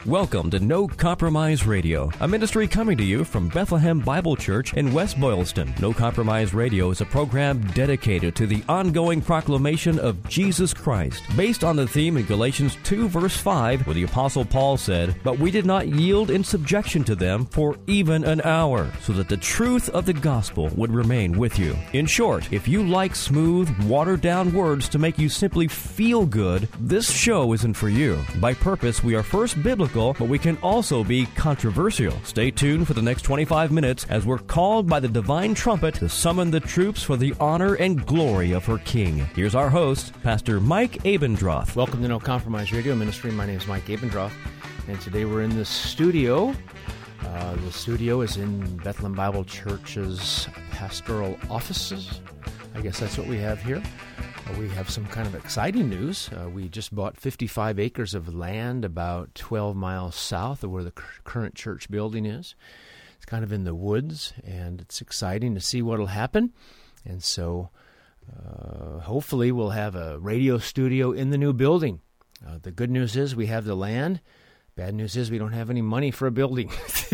Welcome to No Compromise Radio, a ministry coming to you from Bethlehem Bible Church in West Boylston. No Compromise Radio is a program dedicated to the ongoing proclamation of Jesus Christ, based on the theme in Galatians 2 verse 5, where the Apostle Paul said, "But we did not yield in subjection to them for even an hour, so that the truth of the gospel would remain with you." In short, if you like smooth, watered-down words to make you simply feel good, this show isn't for you. By purpose, we are first biblical, but we can also be controversial. Stay tuned for the next 25 minutes as we're called by the divine trumpet to summon the troops for the honor and glory of her King. Here's our host, Pastor Mike Abendroth. Welcome to No Compromise Radio Ministry. My name is Mike Abendroth, and today we're in the studio. The studio is in Bethlehem Bible Church's pastoral offices. I guess that's what we have here. We have some kind of exciting news. We just bought 55 acres of land about 12 miles south of where the current church building is. It's kind of in the woods, and it's exciting to see what will happen. And so hopefully we'll have a radio studio in the new building. The good news is we have the land. Bad news is we don't have any money for a building.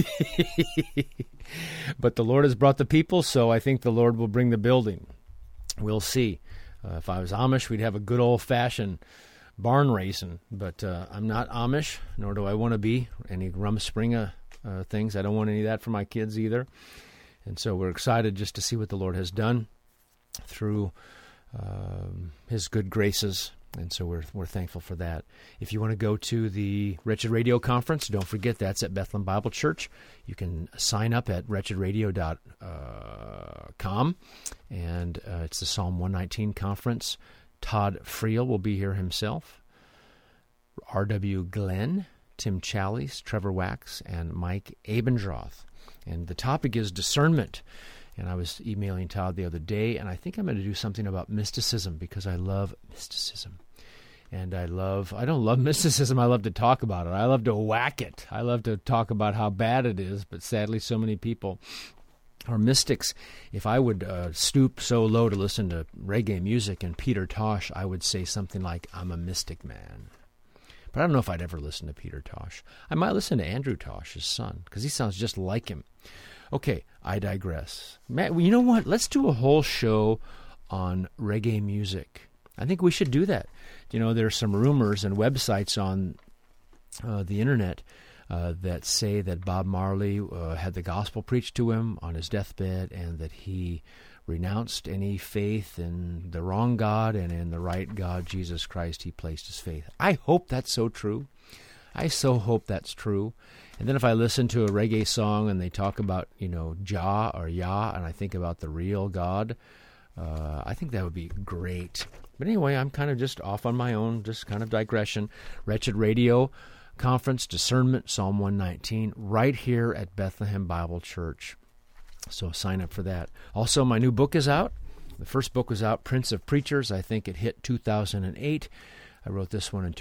But the Lord has brought the people, so I think the Lord will bring the building. We'll see. If I was Amish, we'd have a good old-fashioned barn racing, but I'm not Amish, nor do I want to be. Any Rumspringa things, I don't want any of that for my kids either. And so we're excited just to see what the Lord has done through His good graces, and so we're thankful for that. If you want to go to the Wretched Radio Conference, don't forget that's at Bethlehem Bible Church. You can sign up at wretchedradio.com, and it's the Psalm 119 conference. Todd Friel will be here himself. R.W. Glenn, Tim Challies, Trevor Wax, and Mike Abendroth. And the topic is discernment. And I was emailing Todd the other day, and I think I'm going to do something about mysticism because I love mysticism. And I don't love mysticism, I love to talk about it. I love to whack it. I love to talk about how bad it is, but sadly so many people are mystics. If I would stoop so low to listen to reggae music and Peter Tosh, I would say something like, "I'm a mystic man." But I don't know if I'd ever listen to Peter Tosh. I might listen to Andrew Tosh, his son, because he sounds just like him. Okay, I digress. Matt, you know what? Let's do a whole show on reggae music. I think we should do that. You know, there's some rumors and websites on the internet that say that Bob Marley had the gospel preached to him on his deathbed and that he renounced any faith in the wrong God and in the right God, Jesus Christ, he placed his faith. I hope that's so true. I so hope that's true. And then if I listen to a reggae song and they talk about, Jah or Yah, and I think about the real God, I think that would be great. But anyway, I'm kind of just off on my own, just kind of digression. Wretched Radio Conference, Discernment, Psalm 119, right here at Bethlehem Bible Church. So sign up for that. Also, my new book is out. The first book was out, Prince of Preachers. I think it hit 2008. I wrote this one in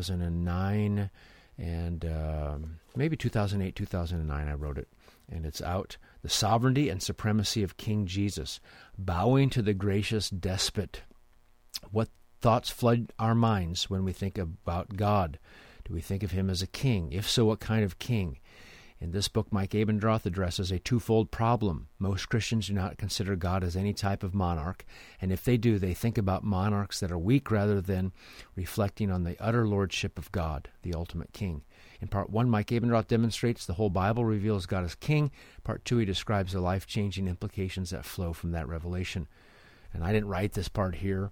2009. And maybe 2008, 2009 I wrote it. And it's out. The Sovereignty and Supremacy of King Jesus. Bowing to the gracious despot. What thoughts flood our minds when we think about God? Do we think of him as a king? If so, what kind of king? In this book, Mike Abendroth addresses a twofold problem. Most Christians do not consider God as any type of monarch, and if they do, they think about monarchs that are weak rather than reflecting on the utter lordship of God, the ultimate king. In part 1, Mike Abendroth demonstrates the whole Bible reveals God as king. Part 2, he describes the life-changing implications that flow from that revelation. And I didn't write this part here.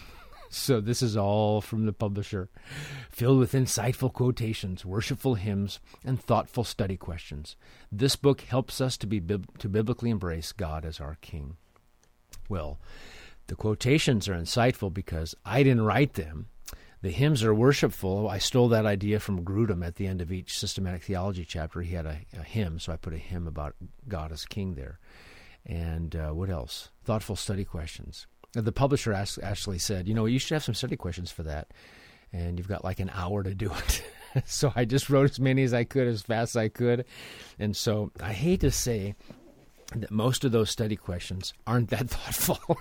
So this is all from the publisher, filled with insightful quotations, worshipful hymns, and thoughtful study questions. This book helps us to biblically embrace God as our King. Well, the quotations are insightful because I didn't write them. The hymns are worshipful. I stole that idea from Grudem at the end of each systematic theology chapter. He had a hymn, so I put a hymn about God as King there. And what else? Thoughtful study questions. The publisher actually said, you should have some study questions for that. And you've got like an hour to do it. So I just wrote as many as I could, as fast as I could. And so I hate to say that most of those study questions aren't that thoughtful.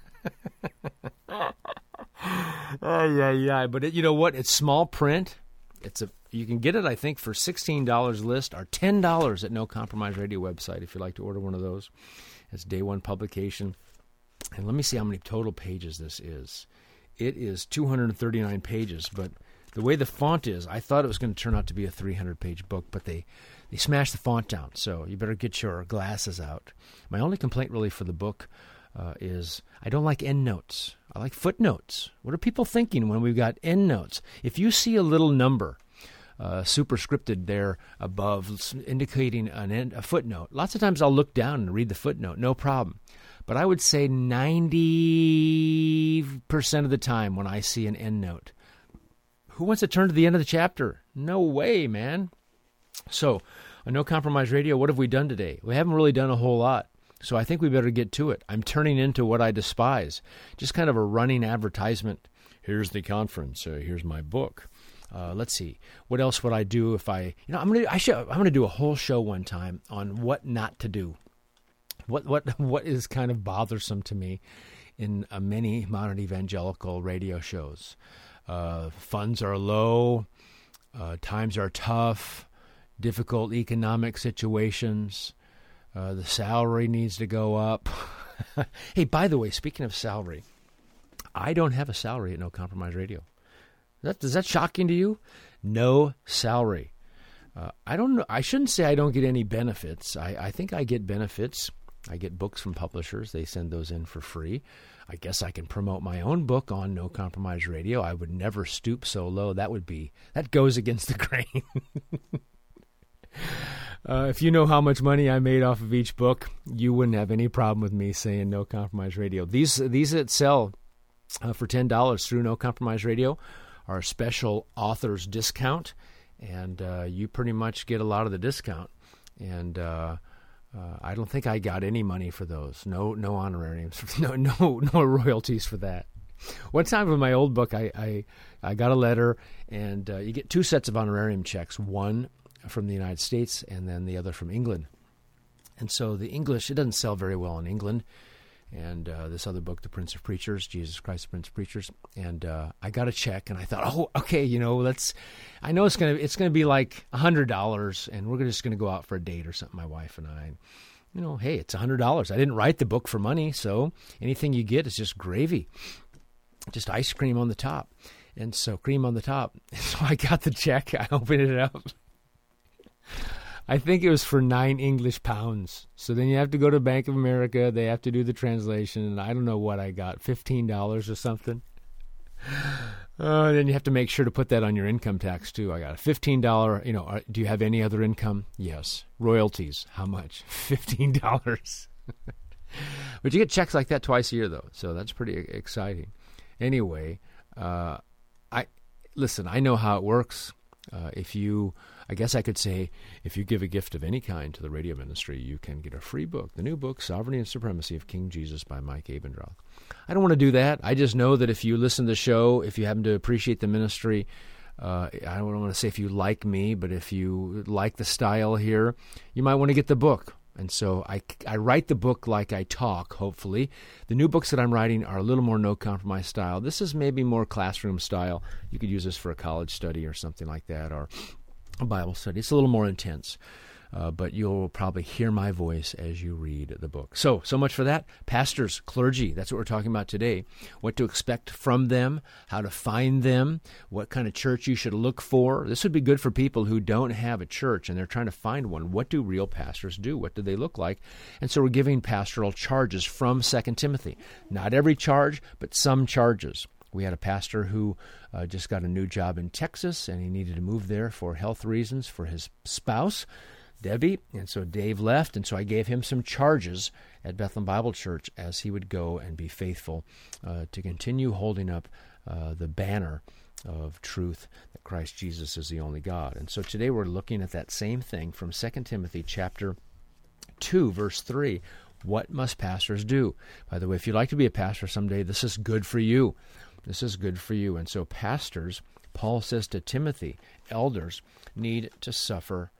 But you know what? It's small print. You can get it, I think, for $16 list or $10 at No Compromise Radio website if you'd like to order one of those. It's day one publication. And let me see how many total pages this is. It is 239 pages, but the way the font is, I thought it was going to turn out to be a 300-page book, but they smashed the font down, so you better get your glasses out. My only complaint really for the book is I don't like endnotes. I like footnotes. What are people thinking when we've got endnotes? If you see a little number superscripted there above indicating a footnote, lots of times I'll look down and read the footnote, no problem. But I would say 90% of the time when I see an endnote, who wants to turn to the end of the chapter? No way, man. So, on No Compromise Radio, what have we done today? We haven't really done a whole lot. So I think we better get to it. I'm turning into what I despise. Just kind of a running advertisement. Here's the conference. Here's my book. Let's see. What else would I do if I'm going to do a whole show one time on what not to do. What is kind of bothersome to me in many modern evangelical radio shows. Funds are low, times are tough, difficult economic situations, the salary needs to go up. Hey, by the way, speaking of salary, I don't have a salary at No Compromise Radio. Is that shocking to you? No salary. I don't know. I shouldn't say I don't get any benefits. I think I get benefits. I get books from publishers. They send those in for free. I guess I can promote my own book on No Compromise Radio. I would never stoop so low. That goes against the grain. If you know how much money I made off of each book, you wouldn't have any problem with me saying No Compromise Radio. These that sell for $10 through No Compromise Radio are a special author's discount, and you pretty much get a lot of the discount. And I don't think I got any money for those. No honorariums. No royalties for that. One time with my old book, I got a letter, and you get two sets of honorarium checks, one from the United States and then the other from England. And so the English, it doesn't sell very well in England. And this other book, The Prince of Preachers, Jesus Christ, the Prince of Preachers. And I got a check, and I thought, oh, okay, I know it's gonna be like $100, and we're just gonna go out for a date or something, my wife and I. Hey, it's $100. I didn't write the book for money, so anything you get is just gravy, just ice cream on the top, and so cream on the top. So I got the check. I opened it up. I think it was for 9 English pounds. So then you have to go to Bank of America. They have to do the translation. And I don't know what I got, $15 or something. Then you have to make sure to put that on your income tax, too. I got a $15, do you have any other income? Yes. Royalties, how much? $15. But you get checks like that twice a year, though. So that's pretty exciting. Anyway, I know how it works. I guess I could say, if you give a gift of any kind to the radio ministry, you can get a free book, the new book, Sovereignty and Supremacy of King Jesus by Mike Abendroth. I don't want to do that. I just know that if you listen to the show, if you happen to appreciate the ministry, I don't want to say if you like me, but if you like the style here, you might want to get the book. And so I write the book like I talk, hopefully. The new books that I'm writing are a little more No Compromise style. This is maybe more classroom style. You could use this for a college study or something like that, or a Bible study. It's a little more intense, but you'll probably hear my voice as you read the book. So much for that. Pastors, clergy, that's what we're talking about today. What to expect from them, how to find them, what kind of church you should look for. This would be good for people who don't have a church and they're trying to find one. What do real pastors do? What do they look like? And so we're giving pastoral charges from 2 Timothy. Not every charge, but some charges. We had a pastor who just got a new job in Texas, and he needed to move there for health reasons for his spouse, Debbie. And so Dave left, and so I gave him some charges at Bethlehem Bible Church as he would go and be faithful to continue holding up the banner of truth that Christ Jesus is the only God. And so today we're looking at that same thing from 2 Timothy chapter 2, verse 3. What must pastors do? By the way, if you'd like to be a pastor someday, this is good for you. This is good for you. And so pastors, Paul says to Timothy, elders need to suffer.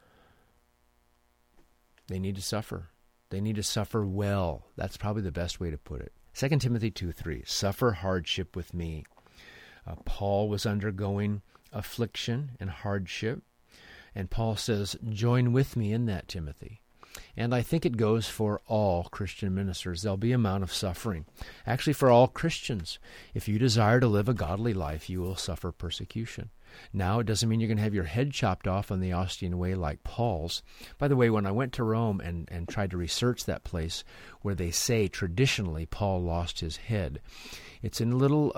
They need to suffer. They need to suffer well. That's probably the best way to put it. 2 Timothy 2:3, suffer hardship with me. Paul was undergoing affliction and hardship. And Paul says, join with me in that, Timothy. And I think it goes for all Christian ministers. There'll be an amount of suffering. Actually, for all Christians, if you desire to live a godly life, you will suffer persecution. Now, it doesn't mean you're going to have your head chopped off in the Austin way like Paul's. By the way, when I went to Rome and tried to research that place where they say traditionally Paul lost his head, it's in a little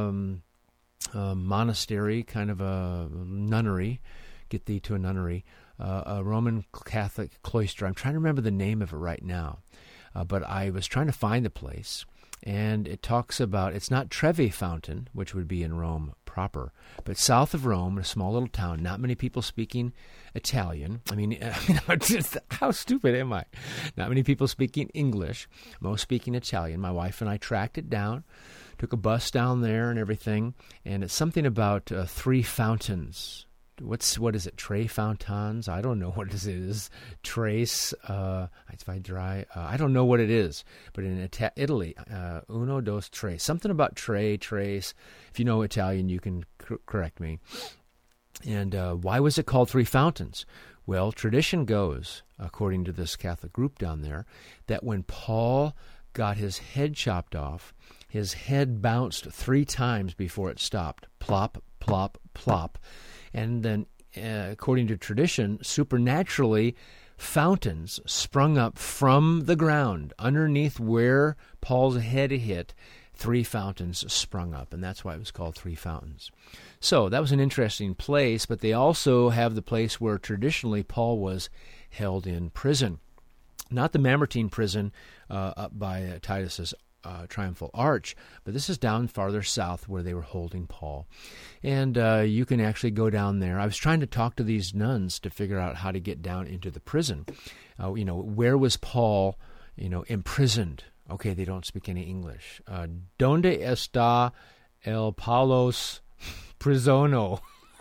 monastery, kind of a nunnery, get thee to a nunnery, a Roman Catholic cloister. I'm trying to remember the name of it right now, but I was trying to find the place, and it talks about, it's not Trevi Fountain, which would be in Rome proper, but south of Rome, in a small little town, not many people speaking Italian. I mean, how stupid am I? Not many people speaking English, most speaking Italian. My wife and I tracked it down, took a bus down there and everything, and it's something about 3 fountains. What is it? Tre Fountains? I don't know what it is. Trace. If I dry. I don't know what it is. But in Italy, uno, dos, tre. Something about tre, trace. If you know Italian, you can correct me. And why was it called 3 fountains? Well, tradition goes, according to this Catholic group down there, that when Paul got his head chopped off, his head bounced 3 times before it stopped. Plop, plop, plop. And then, according to tradition, supernaturally, fountains sprung up from the ground. Underneath where Paul's head hit, 3 fountains sprung up, and that's why it was called 3 fountains. So that was an interesting place, but they also have the place where traditionally Paul was held in prison. Not the Mamertine prison up by Titus's Triumphal Arch, but this is down farther south where they were holding Paul. And you can actually go down there. I was trying to talk to these nuns to figure out how to get down into the prison. Where was Paul, imprisoned? Okay, they don't speak any English. Donde está el Paulos prisono?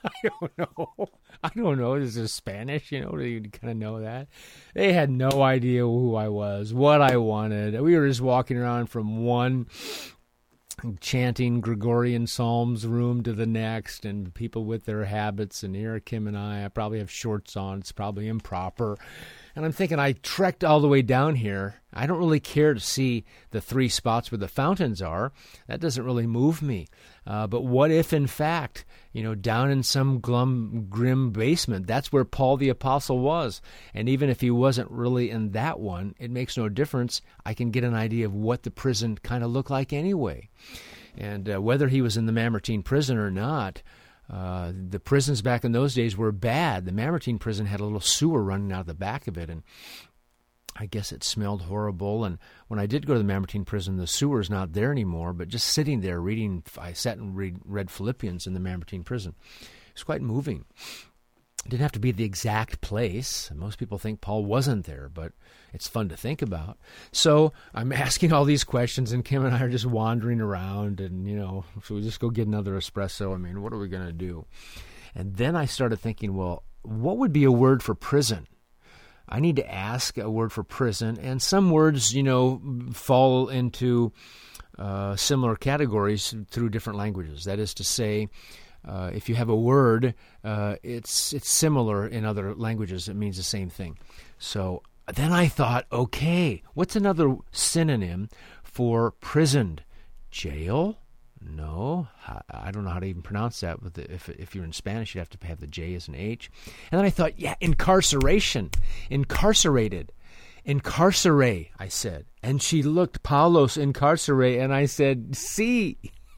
I don't know. This is Spanish, do you kind of know that? They had no idea who I was, what I wanted. We were just walking around from one chanting Gregorian Psalms room to the next, and people with their habits, and here Kim and I probably have shorts on. It's probably improper. And I'm thinking, I trekked all the way down here. I don't really care to see the 3 spots where the fountains are. That doesn't really move me. But what if, in fact, down in some grim basement, that's where Paul the Apostle was. And even if he wasn't really in that one, it makes no difference. I can get an idea of what the prison kind of looked like anyway. And whether he was in the Mamertine prison or not, the prisons back in those days were bad. The Mamertine prison had a little sewer running out of the back of it, and I guess it smelled horrible. And when I did go to the Mamertine prison, the sewer's not there anymore, but just sitting there reading, I sat and read Philippians in the Mamertine prison. It was quite moving. It didn't have to be the exact place. Most people think Paul wasn't there, but it's fun to think about. So I'm asking all these questions, and Kim and I are just wandering around, and, so we just go get another espresso. What are we going to do? And then I started thinking, well, what would be a word for prison? I need to ask a word for prison, and some words, fall into similar categories through different languages. That is to say, if you have a word, it's similar in other languages. It means the same thing. So then I thought, okay, what's another synonym for prisoned? Jail? No, I don't know how to even pronounce that. But if you're in Spanish, you'd have to have the J as an H. And then I thought, incarceration, incarcerated. Incarcerate, I said. And she looked, Paulos incarcerate, and I said, see.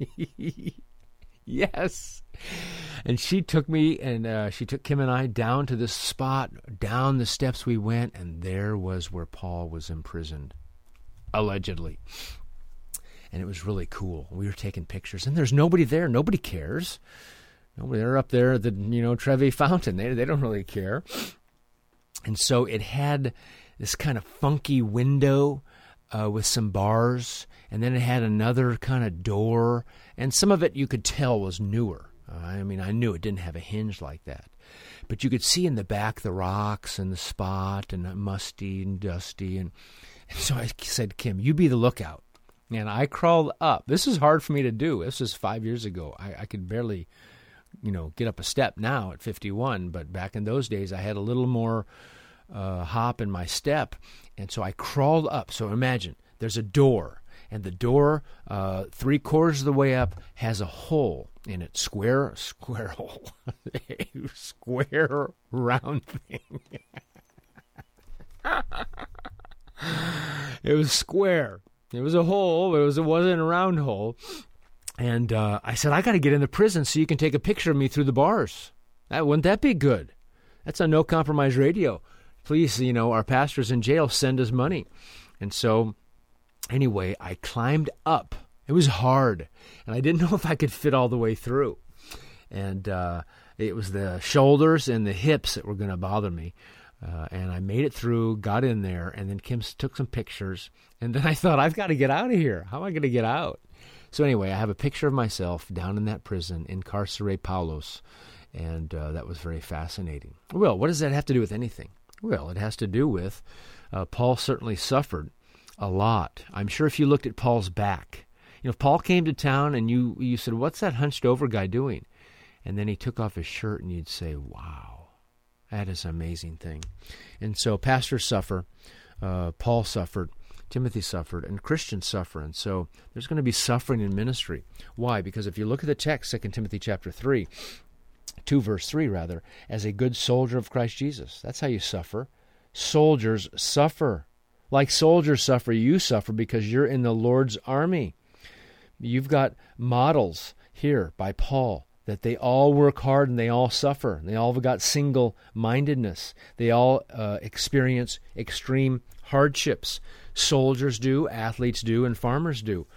Yes. And she took me, and she took Kim and I down to this spot. Down the steps we went, and there was where Paul was imprisoned, allegedly. And it was really cool. We were taking pictures, and there's nobody there. Nobody cares. They're up there at the Trevi Fountain. They don't really care. And so it had this kind of funky window with some bars, and then it had another kind of door, and some of it you could tell was newer. I knew it didn't have a hinge like that. But you could see in the back the rocks and the spot and musty and dusty. And so I said, Kim, you be the lookout. And I crawled up. This is hard for me to do. This was 5 years ago. I could barely get up a step now at 51, but back in those days I had a little more hop in my step, and so I crawled up. So imagine there's a door, and the door 3/4 of the way up has a hole in it, square hole, a square round thing. It was square. It was a hole, but it wasn't a round hole. And I said, I got to get in the prison so you can take a picture of me through the bars. Wouldn't that be good? That's on No Compromise Radio. Please, our pastor's in jail, send us money. And so, anyway, I climbed up. It was hard, and I didn't know if I could fit all the way through. And it was the shoulders and the hips that were going to bother me. And I made it through, got in there, and then Kim took some pictures. And then I thought, I've got to get out of here. How am I going to get out? So anyway, I have a picture of myself down in that prison, in Carcere Paulos, and that was very fascinating. Well, what does that have to do with anything? Well, it has to do with Paul certainly suffered a lot. I'm sure if you looked at Paul's back, if Paul came to town and you said, what's that hunched over guy doing? And then he took off his shirt and you'd say, wow, that is an amazing thing. And so pastors suffer, Paul suffered, Timothy suffered, and Christians suffer. And so there's going to be suffering in ministry. Why? Because if you look at the text, 2 Timothy chapter 3, 2 verse 3 rather, as a good soldier of Christ Jesus. That's how you suffer. Soldiers suffer. Like soldiers suffer, you suffer because you're in the Lord's army. You've got models here by Paul that they all work hard and they all suffer. They all have got single-mindedness. They all experience extreme hardships. Soldiers do, athletes do, and farmers do.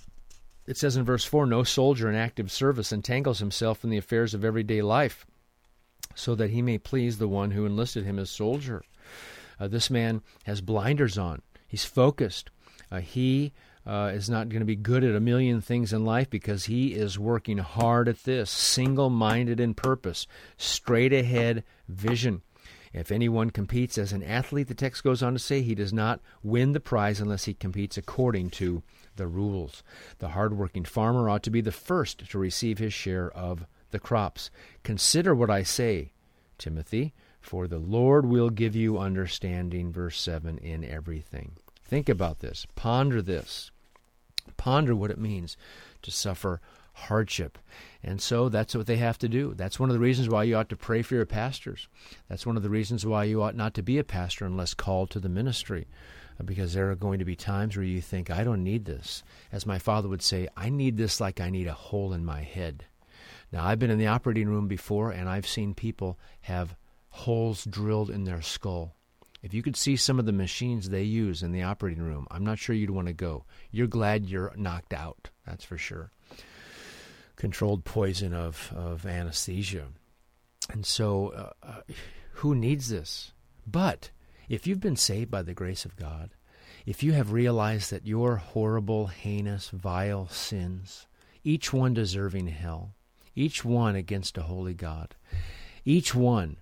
It says in verse 4, no soldier in active service entangles himself in the affairs of everyday life so that he may please the one who enlisted him as soldier. This man has blinders on. He's focused. He is not going to be good at a million things in life because he is working hard at this, single-minded in purpose, straight-ahead vision. If anyone competes as an athlete, the text goes on to say, he does not win the prize unless he competes according to the rules. The hard-working farmer ought to be the first to receive his share of the crops. Consider what I say, Timothy, for the Lord will give you understanding, verse 7, in everything. Think about this. Ponder this. Ponder what it means to suffer hardship. And so that's what they have to do. That's one of the reasons why you ought to pray for your pastors. That's one of the reasons why you ought not to be a pastor unless called to the ministry, because there are going to be times where you think, I don't need this. As my father would say, I need this like I need a hole in my head. Now, I've been in the operating room before, and I've seen people have holes drilled in their skull. If you could see some of the machines they use in the operating room, I'm not sure you'd want to go. You're glad you're knocked out, that's for sure. Controlled poison of anesthesia. And so who needs this? But if you've been saved by the grace of God, if you have realized that your horrible, heinous, vile sins, each one deserving hell, each one against a holy God, each one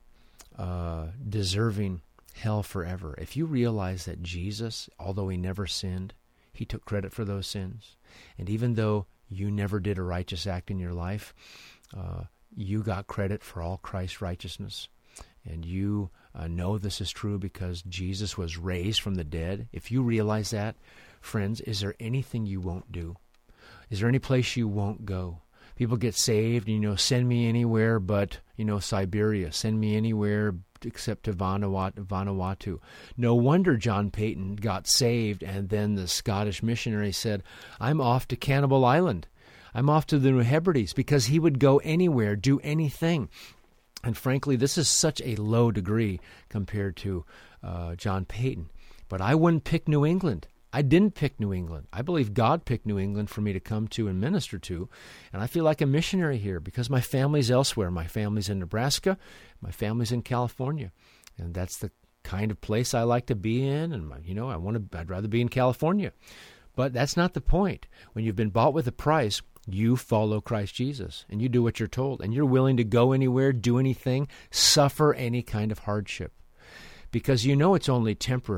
deserving hell forever, if you realize that Jesus, although he never sinned, he took credit for those sins, and even though you never did a righteous act in your life, you got credit for all Christ's righteousness. And you know this is true because Jesus was raised from the dead. If you realize that, friends, is there anything you won't do? Is there any place you won't go? People get saved, send me anywhere but, Siberia. Send me anywhere except to Vanuatu. No wonder John Payton got saved, and then the Scottish missionary said, I'm off to Cannibal Island. I'm off to the New Hebrides, because he would go anywhere, do anything. And frankly, this is such a low degree compared to John Payton. But I wouldn't pick New England. I didn't pick New England. I believe God picked New England for me to come to and minister to. And I feel like a missionary here because my family's elsewhere. My family's in Nebraska. My family's in California. And that's the kind of place I like to be in. And, I'd rather be in California. But that's not the point. When you've been bought with a price, you follow Christ Jesus. And you do what you're told. And you're willing to go anywhere, do anything, suffer any kind of hardship. Because it's only temporary.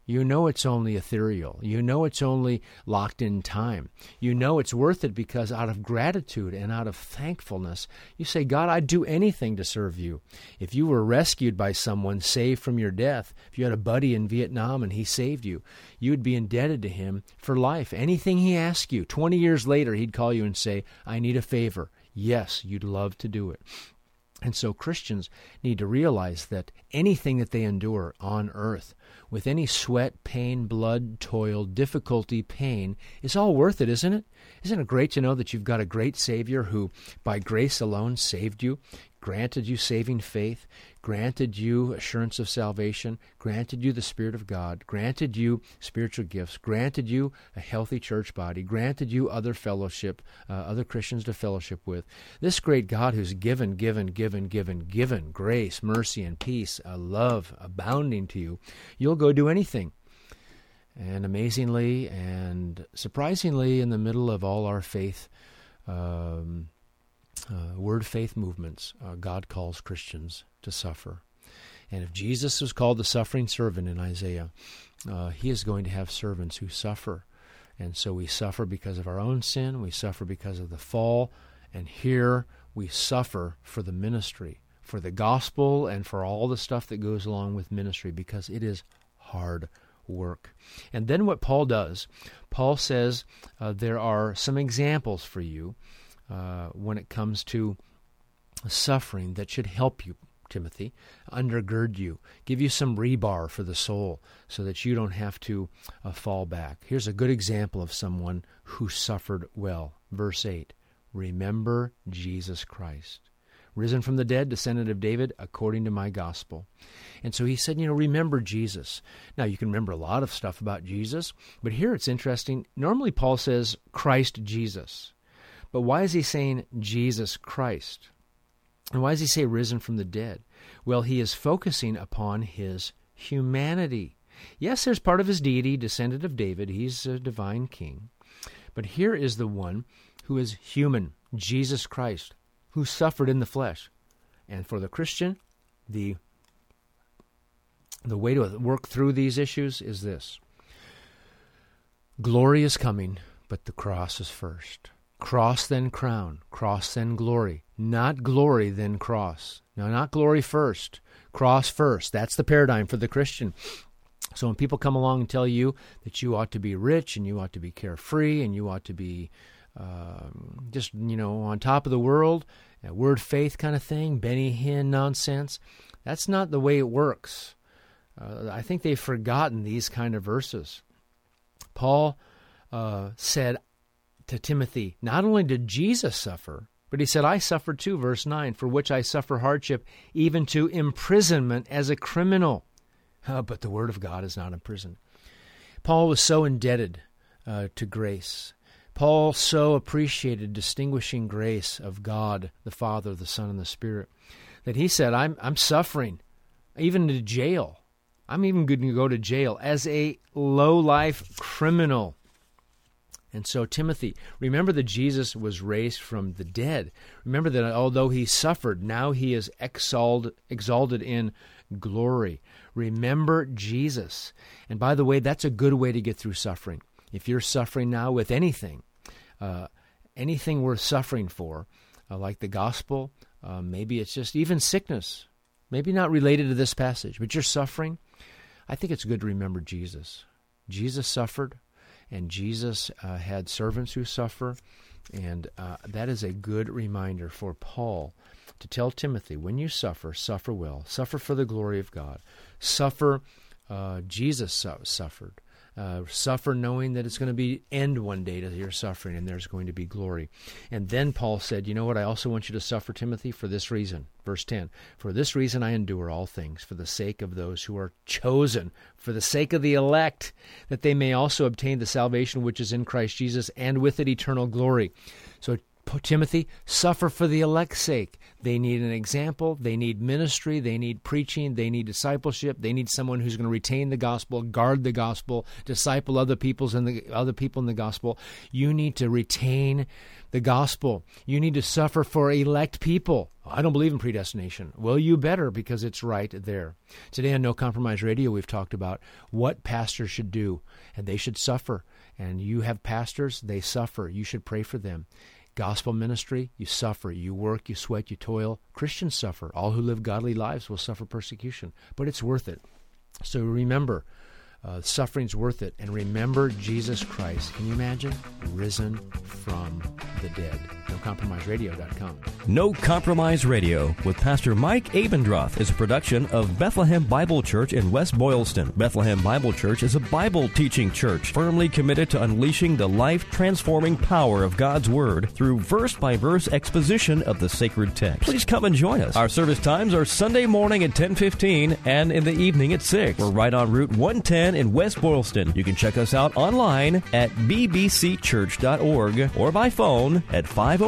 You know it's only ethereal. You know it's only locked in time. You know it's worth it because out of gratitude and out of thankfulness, you say, God, I'd do anything to serve you. If you were rescued by someone, saved from your death, if you had a buddy in Vietnam and he saved you, you'd be indebted to him for life. Anything he asked you, 20 years later, he'd call you and say, I need a favor. Yes, you'd love to do it. And so Christians need to realize that anything that they endure on earth, with any sweat, pain, blood, toil, difficulty, pain, is all worth it, isn't it? Isn't it great to know that you've got a great Savior who, by grace alone, saved you, granted you saving faith, granted you assurance of salvation, granted you the Spirit of God, granted you spiritual gifts, granted you a healthy church body, granted you other fellowship, other Christians to fellowship with. This great God who's given grace, mercy, and peace, a love abounding to you, you'll go do anything. And amazingly and surprisingly, in the middle of all our faith, word faith movements, God calls Christians to suffer. And if Jesus was called the suffering servant in Isaiah, he is going to have servants who suffer. And so we suffer because of our own sin, we suffer because of the fall, and here we suffer for the ministry, for the gospel, and for all the stuff that goes along with ministry, because it is hard work. And then what Paul does, Paul says there are some examples for you when it comes to suffering that should help you, Timothy, undergird you, give you some rebar for the soul so that you don't have to fall back. Here's a good example of someone who suffered well. Verse 8, remember Jesus Christ, risen from the dead, descendant of David, according to my gospel. And so he said, remember Jesus. Now, you can remember a lot of stuff about Jesus, but here it's interesting. Normally, Paul says Christ Jesus. But why is he saying Jesus Christ? And why does he say risen from the dead? Well, he is focusing upon his humanity. Yes, there's part of his deity, descendant of David. He's a divine king. But here is the one who is human, Jesus Christ, who suffered in the flesh. And for the Christian, the way to work through these issues is this. Glory is coming, but the cross is first. Cross then crown, cross then glory. Not glory then cross. No, not glory first, cross first. That's the paradigm for the Christian. So when people come along and tell you that you ought to be rich and you ought to be carefree and you ought to be just, on top of the world, a word faith kind of thing, Benny Hinn nonsense, that's not the way it works. I think they've forgotten these kind of verses. Paul said to Timothy, not only did Jesus suffer, but he said, I suffered too, verse 9, for which I suffer hardship, even to imprisonment as a criminal. But the word of God is not imprisoned. Paul was so indebted to grace. Paul so appreciated distinguishing grace of God, the Father, the Son, and the Spirit, that he said, I'm suffering, even to jail. I'm even going to go to jail as a low-life criminal. And so, Timothy, remember that Jesus was raised from the dead. Remember that although he suffered, now he is exalted in glory. Remember Jesus. And by the way, that's a good way to get through suffering. If you're suffering now with anything worth suffering for, like the gospel, maybe it's just even sickness, maybe not related to this passage, but you're suffering, I think it's good to remember Jesus. Jesus suffered. And Jesus had servants who suffer, and that is a good reminder for Paul to tell Timothy, when you suffer, suffer well. Suffer for the glory of God. Suffer, Jesus suffered. Suffer knowing that it's going to be end one day to your suffering, and there's going to be glory. And then Paul said, you know what, I also want you to suffer, Timothy, for this reason. Verse 10, for this reason I endure all things, for the sake of those who are chosen, for the sake of the elect, that they may also obtain the salvation which is in Christ Jesus, and with it eternal glory. So Timothy, suffer for the elect's sake. They need an example. They need ministry. They need preaching. They need discipleship. They need someone who's going to retain the gospel, guard the gospel, disciple other people in the gospel. You need to retain the gospel. You need to suffer for elect people. I don't believe in predestination. Well, you better, because it's right there. Today on No Compromise Radio, we've talked about what pastors should do, and they should suffer. And you have pastors, they suffer. You should pray for them. Gospel ministry, you suffer. You work, you sweat, you toil. Christians suffer. All who live godly lives will suffer persecution, but it's worth it. So remember, suffering's worth it. And remember Jesus Christ. Can you imagine? Risen from the dead. NoCompromiseRadio.com. No Compromise Radio with Pastor Mike Abendroth is a production of Bethlehem Bible Church in West Boylston. Bethlehem Bible Church is a Bible teaching church firmly committed to unleashing the life-transforming power of God's Word through verse-by-verse exposition of the sacred text. Please come and join us. Our service times are Sunday morning at 10:15 and in the evening at 6. We're right on Route 110 in West Boylston. You can check us out online at bbcchurch.org or by phone at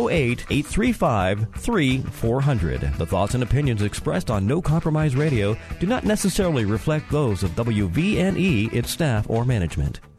508-835-3400. The thoughts and opinions expressed on No Compromise Radio do not necessarily reflect those of WVNE, its staff, or management.